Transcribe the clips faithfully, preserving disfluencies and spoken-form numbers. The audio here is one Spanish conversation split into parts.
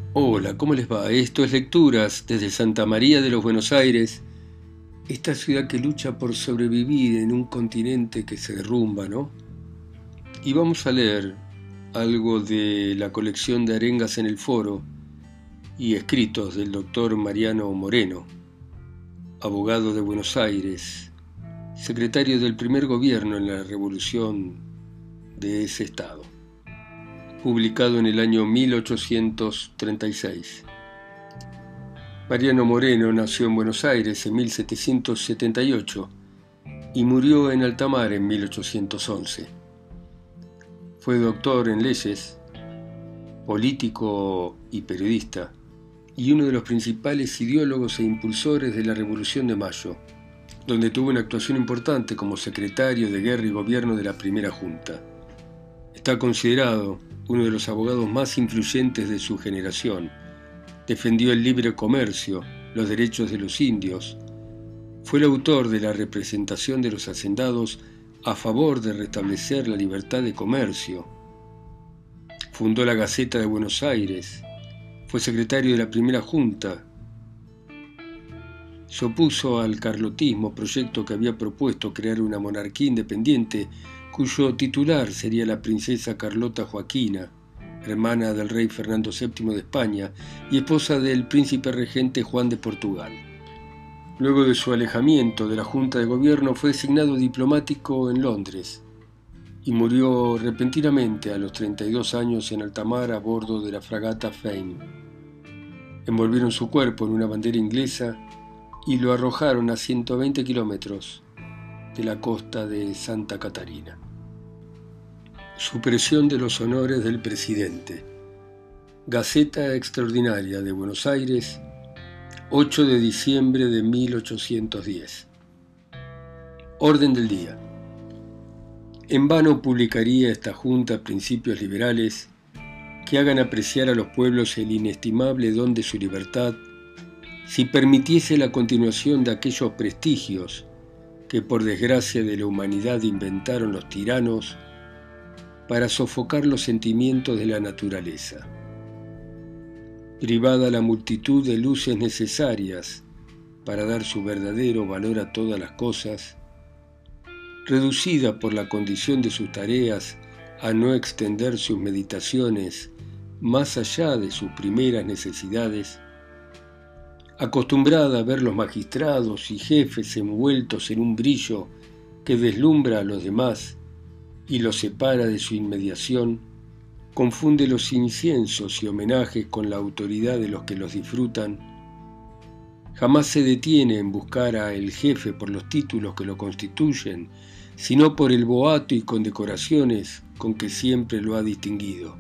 Hola, ¿cómo les va? Esto es Lecturas desde Santa María de los Buenos Aires, esta ciudad que lucha por sobrevivir en un continente que se derrumba, ¿no? Y vamos a leer algo de la colección de arengas en el foro y escritos del doctor Mariano Moreno, abogado de Buenos Aires, secretario del primer gobierno en la revolución de ese estado, publicado en el año mil ochocientos treinta y seis. Mariano Moreno nació en Buenos Aires en mil setecientos setenta y ocho y murió en alta mar en mil ochocientos once. Fue doctor en leyes, político y periodista, y uno de los principales ideólogos e impulsores de la Revolución de Mayo, donde tuvo una actuación importante como secretario de Guerra y Gobierno de la Primera Junta. Está considerado uno de los abogados más influyentes de su generación. Defendió el libre comercio, los derechos de los indios. Fue el autor de la representación de los hacendados a favor de restablecer la libertad de comercio. Fundó la Gaceta de Buenos Aires. Fue secretario de la Primera Junta. Se opuso al carlotismo, proyecto que había propuesto crear una monarquía independiente cuyo titular sería la princesa Carlota Joaquina, hermana del rey Fernando séptimo de España y esposa del príncipe regente Juan de Portugal. Luego de su alejamiento de la Junta de Gobierno fue designado diplomático en Londres y murió repentinamente a los treinta y dos años en alta mar a bordo de la fragata Fame. Envolvieron su cuerpo en una bandera inglesa y lo arrojaron a ciento veinte kilómetros de la costa de Santa Catarina. Supresión de los honores del presidente. Gaceta Extraordinaria de Buenos Aires, ocho de diciembre de mil ochocientos diez. Orden del día. En vano publicaría esta Junta principios liberales que hagan apreciar a los pueblos el inestimable don de su libertad si permitiese la continuación de aquellos prestigios que por desgracia de la humanidad inventaron los tiranos para sofocar los sentimientos de la naturaleza. Privada la multitud de luces necesarias para dar su verdadero valor a todas las cosas, reducida por la condición de sus tareas a no extender sus meditaciones más allá de sus primeras necesidades, acostumbrada a ver los magistrados y jefes envueltos en un brillo que deslumbra a los demás y los separa de su inmediación, confunde los inciensos y homenajes con la autoridad de los que los disfrutan, jamás se detiene en buscar a el jefe por los títulos que lo constituyen, sino por el boato y condecoraciones con que siempre lo ha distinguido.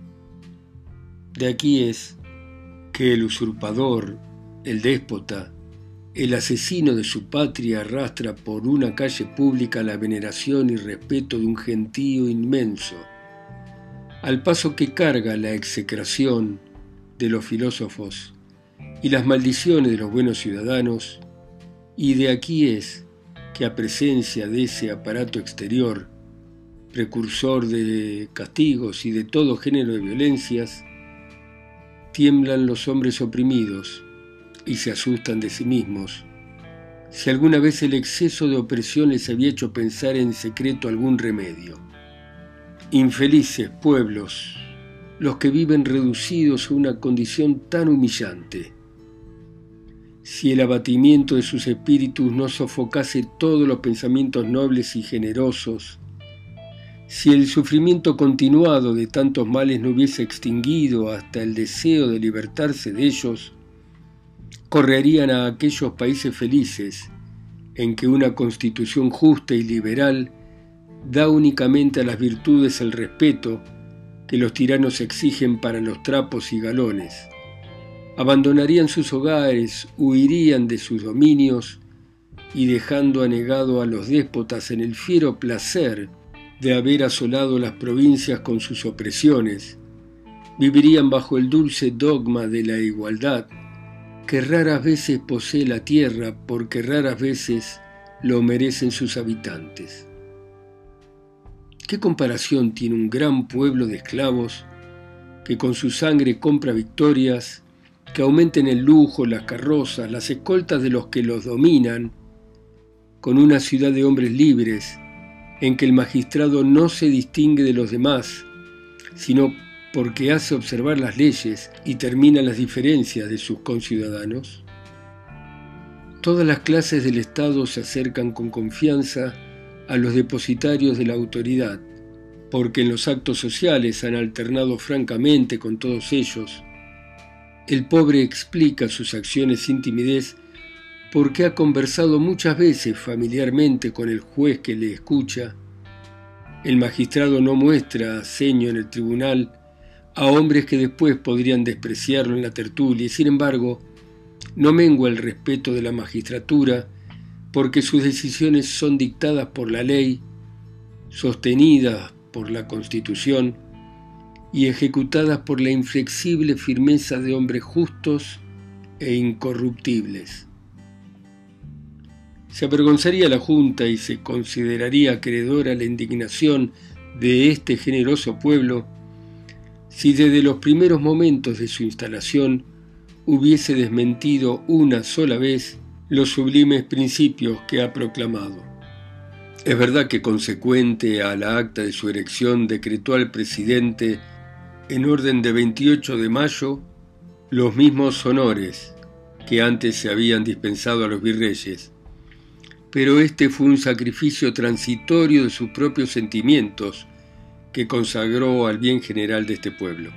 De aquí es que el usurpador, el déspota, el asesino de su patria arrastra por una calle pública la veneración y respeto de un gentío inmenso, al paso que carga la execración de los filósofos y las maldiciones de los buenos ciudadanos, y de aquí es que a presencia de ese aparato exterior, precursor de castigos y de todo género de violencias, tiemblan los hombres oprimidos y se asustan de sí mismos, si alguna vez el exceso de opresión les había hecho pensar en secreto algún remedio. Infelices pueblos, los que viven reducidos a una condición tan humillante. Si el abatimiento de sus espíritus no sofocase todos los pensamientos nobles y generosos, si el sufrimiento continuado de tantos males no hubiese extinguido hasta el deseo de libertarse de ellos, correrían a aquellos países felices en que una constitución justa y liberal da únicamente a las virtudes el respeto que los tiranos exigen para los trapos y galones. Abandonarían sus hogares, huirían de sus dominios y dejando anegado a los déspotas en el fiero placer de haber asolado las provincias con sus opresiones, vivirían bajo el dulce dogma de la igualdad que raras veces posee la tierra porque raras veces lo merecen sus habitantes. ¿Qué comparación tiene un gran pueblo de esclavos que con su sangre compra victorias, que aumenten el lujo, las carrozas, las escoltas de los que los dominan, con una ciudad de hombres libres, en que el magistrado no se distingue de los demás, sino porque hace observar las leyes y termina las diferencias de sus conciudadanos? Todas las clases del Estado se acercan con confianza a los depositarios de la autoridad, porque en los actos sociales han alternado francamente con todos ellos. El pobre explica sus acciones sin timidez porque ha conversado muchas veces familiarmente con el juez que le escucha. El magistrado no muestra ceño en el tribunal a hombres que después podrían despreciarlo en la tertulia, y sin embargo no mengua el respeto de la magistratura porque sus decisiones son dictadas por la ley, sostenidas por la Constitución y ejecutadas por la inflexible firmeza de hombres justos e incorruptibles. Se avergonzaría la Junta y se consideraría acreedora a la indignación de este generoso pueblo si desde los primeros momentos de su instalación hubiese desmentido una sola vez los sublimes principios que ha proclamado. Es verdad que, consecuente a la acta de su elección, decretó al presidente, en orden de veintiocho de mayo, los mismos honores que antes se habían dispensado a los virreyes, pero este fue un sacrificio transitorio de sus propios sentimientos que consagró al bien general de este pueblo.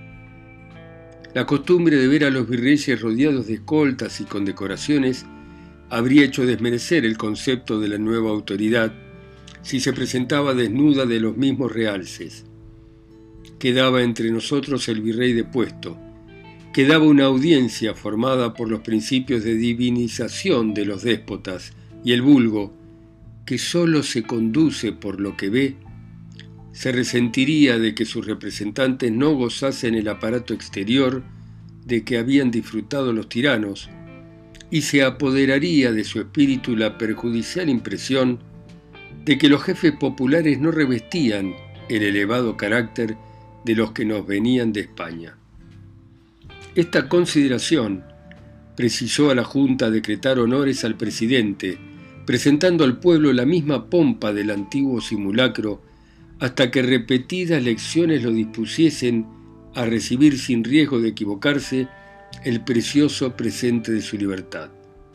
La costumbre de ver a los virreyes rodeados de escoltas y condecoraciones habría hecho desmerecer el concepto de la nueva autoridad si se presentaba desnuda de los mismos realces. Quedaba entre nosotros el virrey depuesto, quedaba una audiencia formada por los principios de divinización de los déspotas y el vulgo, que sólo se conduce por lo que ve, se resentiría de que sus representantes no gozasen el aparato exterior de que habían disfrutado los tiranos, y se apoderaría de su espíritu la perjudicial impresión de que los jefes populares no revestían el elevado carácter de los que nos venían de España. Esta consideración precisó a la Junta decretar honores al presidente, presentando al pueblo la misma pompa del antiguo simulacro, hasta que repetidas lecciones lo dispusiesen a recibir sin riesgo de equivocarse el precioso presente de su libertad.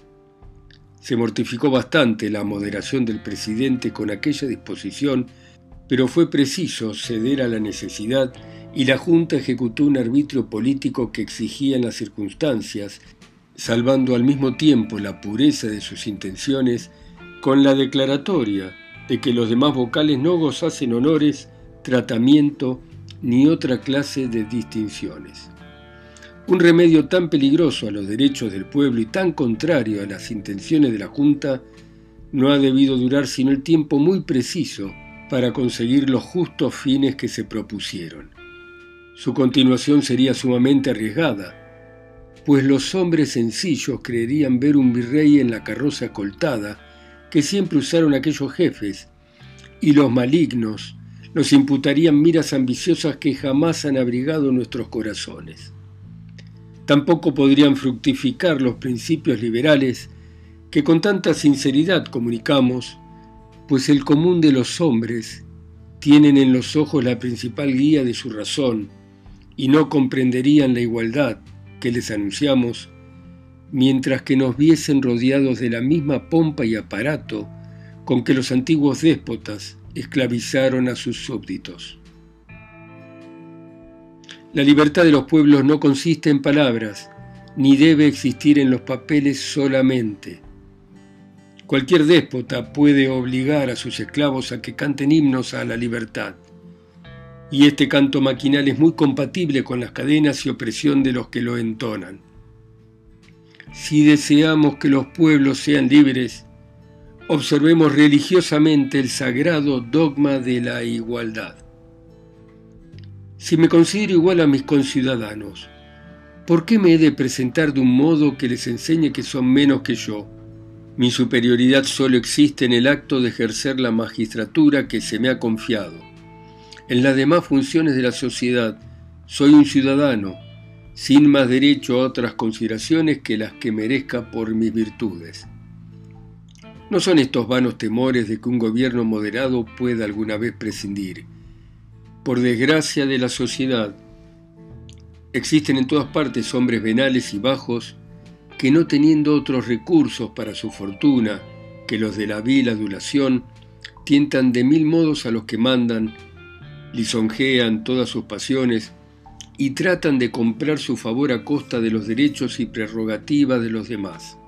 Se mortificó bastante la moderación del presidente con aquella disposición, pero fue preciso ceder a la necesidad y la Junta ejecutó un arbitrio político que exigían las circunstancias, salvando al mismo tiempo la pureza de sus intenciones con la declaratoria de que los demás vocales no gozasen honores, tratamiento ni otra clase de distinciones. Un remedio tan peligroso a los derechos del pueblo y tan contrario a las intenciones de la Junta no ha debido durar sino el tiempo muy preciso para conseguir los justos fines que se propusieron. Su continuación sería sumamente arriesgada, pues los hombres sencillos creerían ver un virrey en la carroza coltada que siempre usaron aquellos jefes, y los malignos nos imputarían miras ambiciosas que jamás han abrigado nuestros corazones. Tampoco podrían fructificar los principios liberales que con tanta sinceridad comunicamos, pues el común de los hombres tienen en los ojos la principal guía de su razón y no comprenderían la igualdad que les anunciamos, mientras que nos viesen rodeados de la misma pompa y aparato con que los antiguos déspotas esclavizaron a sus súbditos. La libertad de los pueblos no consiste en palabras, ni debe existir en los papeles solamente. Cualquier déspota puede obligar a sus esclavos a que canten himnos a la libertad, y este canto maquinal es muy compatible con las cadenas y opresión de los que lo entonan. Si deseamos que los pueblos sean libres, observemos religiosamente el sagrado dogma de la igualdad. Si me considero igual a mis conciudadanos, ¿por qué me he de presentar de un modo que les enseñe que son menos que yo? Mi superioridad solo existe en el acto de ejercer la magistratura que se me ha confiado. En las demás funciones de la sociedad soy un ciudadano, sin más derecho a otras consideraciones que las que merezca por mis virtudes. No son estos vanos temores de que un gobierno moderado pueda alguna vez prescindir. Por desgracia de la sociedad, existen en todas partes hombres venales y bajos que, no teniendo otros recursos para su fortuna que los de la vil adulación, tientan de mil modos a los que mandan, lisonjean todas sus pasiones y tratan de comprar su favor a costa de los derechos y prerrogativas de los demás.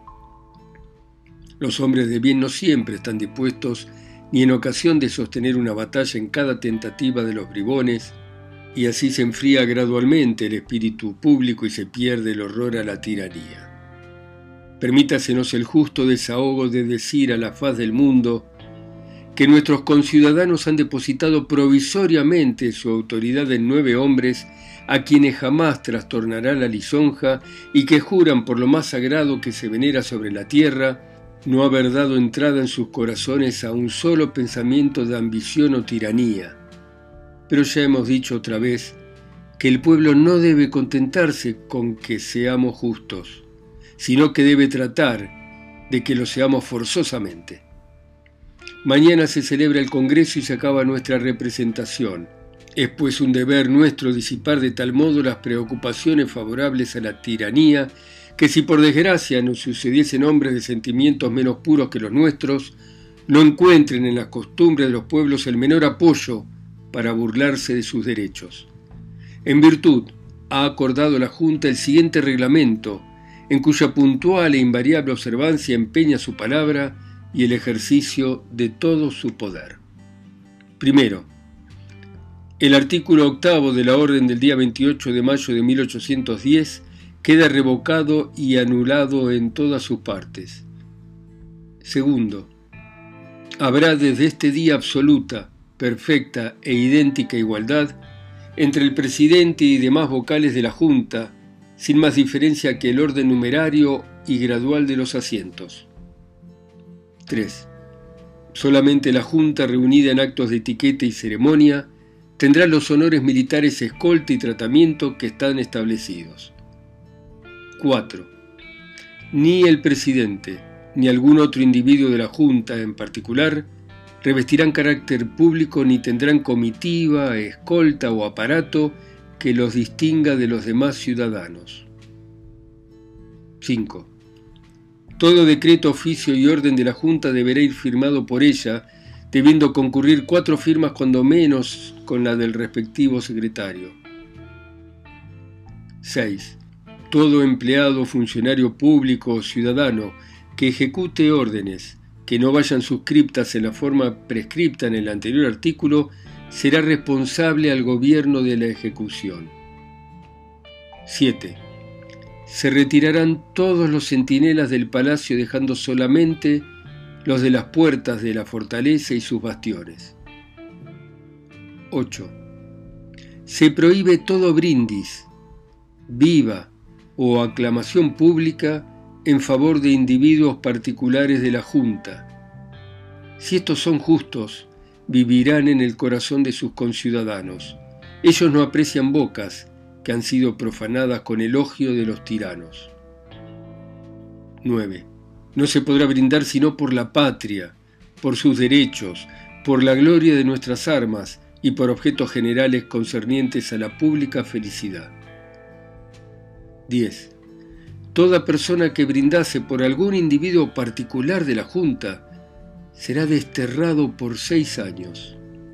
Los hombres de bien no siempre están dispuestos ni en ocasión de sostener una batalla en cada tentativa de los bribones, y así se enfría gradualmente el espíritu público y se pierde el horror a la tiranía. Permítasenos el justo desahogo de decir a la faz del mundo que nuestros conciudadanos han depositado provisoriamente su autoridad en nueve hombres a quienes jamás trastornará la lisonja y que juran por lo más sagrado que se venera sobre la tierra no haber dado entrada en sus corazones a un solo pensamiento de ambición o tiranía. Pero ya hemos dicho otra vez que el pueblo no debe contentarse con que seamos justos, sino que debe tratar de que lo seamos forzosamente. Mañana se celebra el Congreso y se acaba nuestra representación. Es pues un deber nuestro disipar de tal modo las preocupaciones favorables a la tiranía, que si por desgracia nos sucediesen hombres de sentimientos menos puros que los nuestros, no encuentren en las costumbres de los pueblos el menor apoyo para burlarse de sus derechos. En virtud, ha acordado la Junta el siguiente reglamento, en cuya puntual e invariable observancia empeña su palabra y el ejercicio de todo su poder. Primero, el artículo octavo de la orden del día veintiocho de mayo de mil ochocientos diez queda revocado y anulado en todas sus partes. Segundo, habrá desde este día absoluta, perfecta e idéntica igualdad entre el presidente y demás vocales de la Junta, sin más diferencia que el orden numerario y gradual de los asientos. tres. Solamente la Junta, reunida en actos de etiqueta y ceremonia, tendrá los honores militares, escolta y tratamiento que están establecidos. cuatro. Ni el presidente, ni algún otro individuo de la Junta en particular, revestirán carácter público ni tendrán comitiva, escolta o aparato que los distinga de los demás ciudadanos. cinco. Todo decreto, oficio y orden de la Junta deberá ir firmado por ella, debiendo concurrir cuatro firmas cuando menos con la del respectivo secretario. seis. Todo empleado, funcionario público o ciudadano que ejecute órdenes que no vayan suscriptas en la forma prescripta en el anterior artículo será responsable al gobierno de la ejecución. siete. Se retirarán todos los centinelas del palacio, dejando solamente los de las puertas de la fortaleza y sus bastiones. ocho. Se prohíbe todo brindis, viva o aclamación pública en favor de individuos particulares de la Junta. Si estos son justos, vivirán en el corazón de sus conciudadanos. Ellos no aprecian bocas que han sido profanadas con elogio de los tiranos. nueve. No se podrá brindar sino por la patria, por sus derechos, por la gloria de nuestras armas y por objetos generales concernientes a la pública felicidad. diez. Toda persona que brindase por algún individuo particular de la Junta será desterrado por seis años.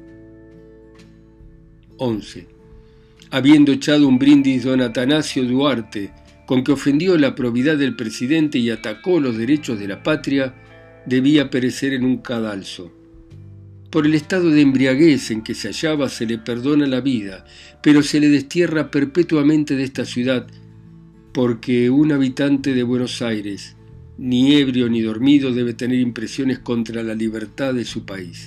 once. Habiendo echado un brindis don Atanasio Duarte, con que ofendió la probidad del presidente y atacó los derechos de la patria, debía perecer en un cadalso. Por el estado de embriaguez en que se hallaba se le perdona la vida, pero se le destierra perpetuamente de esta ciudad, porque un habitante de Buenos Aires, ni ebrio ni dormido, debe tener impresiones contra la libertad de su país.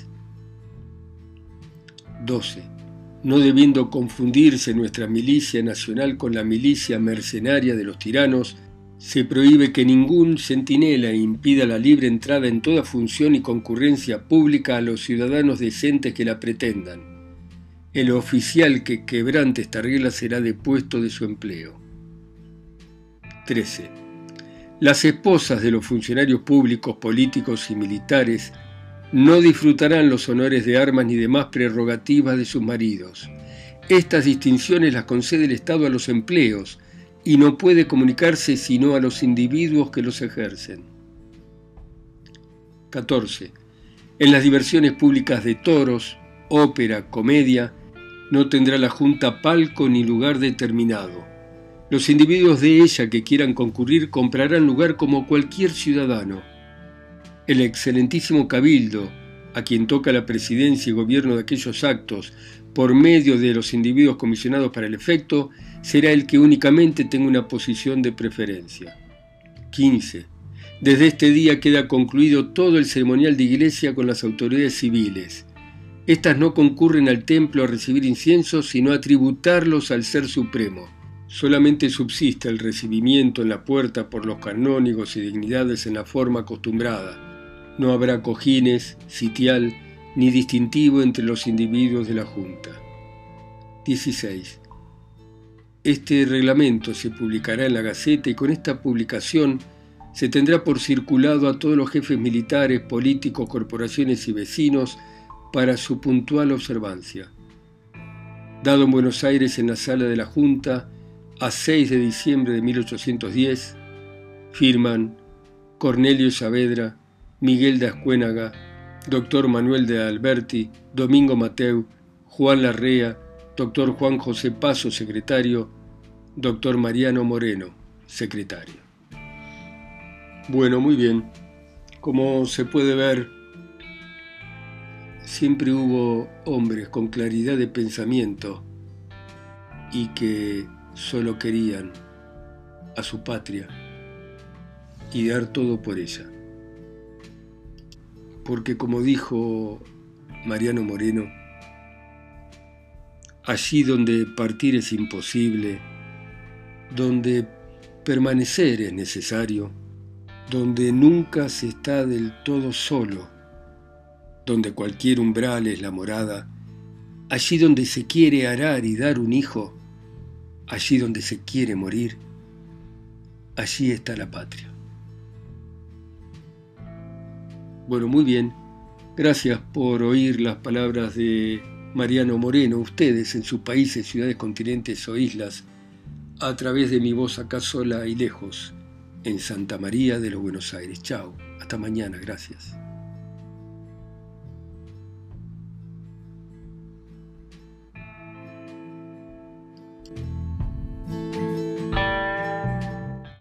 doce. No debiendo confundirse nuestra milicia nacional con la milicia mercenaria de los tiranos, se prohíbe que ningún centinela impida la libre entrada en toda función y concurrencia pública a los ciudadanos decentes que la pretendan. El oficial que quebrante esta regla será depuesto de su empleo. trece. Las esposas de los funcionarios públicos, políticos y militares no disfrutarán los honores de armas ni demás prerrogativas de sus maridos. Estas distinciones las concede el Estado a los empleos y no puede comunicarse sino a los individuos que los ejercen. catorce. En las diversiones públicas de toros, ópera, comedia, no tendrá la Junta palco ni lugar determinado. Los individuos de ella que quieran concurrir comprarán lugar como cualquier ciudadano. El excelentísimo Cabildo, a quien toca la presidencia y gobierno de aquellos actos por medio de los individuos comisionados para el efecto, será el que únicamente tenga una posición de preferencia. quince. Desde este día queda concluido todo el ceremonial de iglesia con las autoridades civiles. Estas no concurren al templo a recibir inciensos, sino a tributarlos al Ser Supremo. Solamente subsiste el recibimiento en la puerta por los canónigos y dignidades en la forma acostumbrada. No habrá cojines, sitial, ni distintivo entre los individuos de la Junta. dieciséis. Este reglamento se publicará en la Gaceta y con esta publicación se tendrá por circulado a todos los jefes militares, políticos, corporaciones y vecinos para su puntual observancia. Dado en Buenos Aires en la sala de la Junta, a seis de diciembre de mil ochocientos diez, firman Cornelio Saavedra, Miguel de Ascuénaga, doctor Manuel de Alberti, Domingo Mateu, Juan Larrea, doctor Juan José Paso, secretario, doctor Mariano Moreno, secretario. Bueno, muy bien. Como se puede ver, siempre hubo hombres con claridad de pensamiento y que solo querían a su patria y dar todo por ella. Porque como dijo Mariano Moreno, allí donde partir es imposible, donde permanecer es necesario, donde nunca se está del todo solo, donde cualquier umbral es la morada, allí donde se quiere arar y dar un hijo, allí donde se quiere morir, allí está la patria. Bueno, muy bien. Gracias por oír las palabras de Mariano Moreno, ustedes en sus países, ciudades, continentes o islas, a través de mi voz acá sola y lejos, en Santa María de los Buenos Aires. Chao, hasta mañana, gracias.